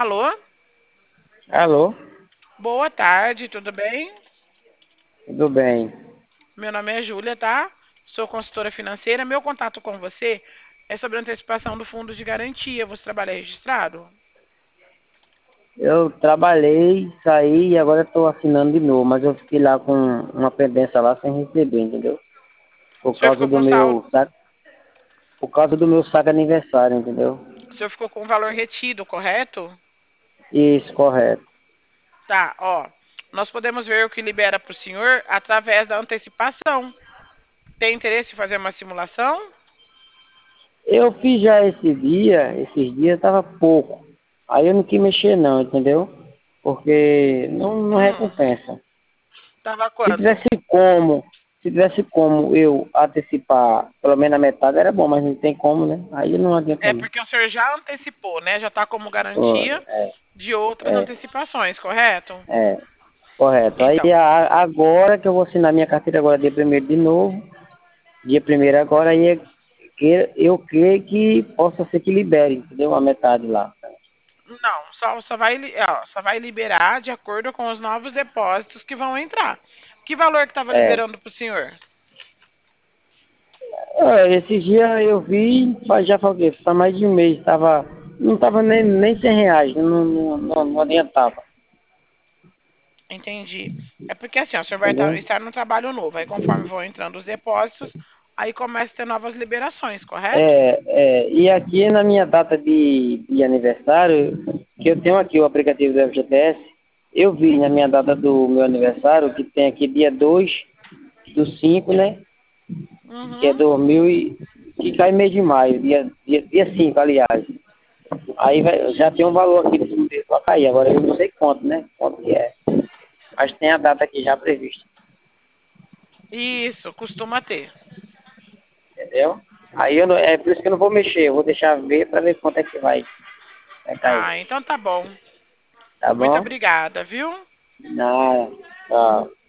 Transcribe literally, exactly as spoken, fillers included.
Alô? Alô, Boa tarde, tudo bem? tudo bem? Meu nome é Júlia, tá? Sou consultora financeira. Meu contato com você é sobre a antecipação do fundo de garantia. Você trabalha registrado? Eu trabalhei, saí e agora estou assinando de novo, mas eu fiquei lá com uma pendência lá sem receber, entendeu? O Por senhor causa ficou do com saldo, meu saco, por causa do meu saco aniversário, entendeu? o senhor ficou com o valor retido, correto? Isso, correto. Tá, ó. Nós podemos ver o que libera para o senhor através da antecipação. Tem interesse em fazer uma simulação? Eu fiz já esse dia, esses dias tava pouco. Aí eu não quis mexer não, entendeu? Porque não, não Hum, recompensa. tava Se quanto? tivesse como, se tivesse como eu antecipar pelo menos a metade era bom, mas não tem como, né? Aí não adianta É não. porque o senhor já antecipou, né? Já está como Ó, garantia é, de outras é, antecipações, correto? é. Correto. Aí Então, a- agora que eu vou assinar minha carteira agora dia primeiro de novo, dia primeiro agora, aí é que eu creio que possa ser que libere, entendeu? A metade lá. não, só, só, vai, li- ó, só vai liberar de acordo com os novos depósitos que vão entrar. Que valor que estava É. liberando para o senhor? É, esses dias eu vi, faz- já falei, faz mais de um mês, tava, não tava nem, nem cem reais, não, não, não, não adiantava, Entendi. É porque assim, ó, o senhor vai tá- entendeu? estar no trabalho novo. Aí conforme vão entrando os depósitos, aí começa a ter novas liberações, correto? É, é, e aqui na minha data de, de aniversário, que eu tenho aqui o aplicativo do F G T S, eu vi na minha data do meu aniversário, que tem aqui dia dois do cinco, né? Que é Uhum. dois mil e... que cai mês de maio, dia, dia, dia cinco, aliás. Aí vai, já tem um valor aqui do mês para cair, agora eu não sei quanto, né? Quanto que é. Mas tem a data aqui já prevista, Isso, costuma ter. entendeu? Aí eu não, é por isso que eu não vou mexer, eu vou deixar ver para ver quanto é que vai, vai cair. Ah, então tá bom. Tá Muito bom? obrigada, viu? Nada. Tchau.